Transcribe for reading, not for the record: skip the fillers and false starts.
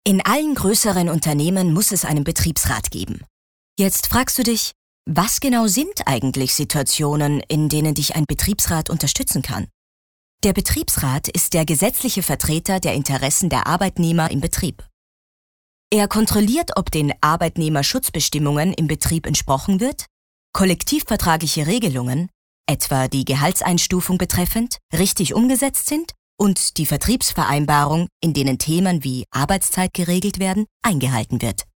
In allen größeren Unternehmen muss es einen Betriebsrat geben. Jetzt fragst du dich, was genau sind eigentlich Situationen, in denen dich ein Betriebsrat unterstützen kann? Der Betriebsrat ist der gesetzliche Vertreter der Interessen der Arbeitnehmer im Betrieb. Er kontrolliert, ob den Arbeitnehmerschutzbestimmungen im Betrieb entsprochen wird, kollektivvertragliche Regelungen, etwa die Gehaltseinstufung betreffend, richtig umgesetzt sind und die Vertriebsvereinbarung, in denen Themen wie Arbeitszeit geregelt werden, eingehalten wird.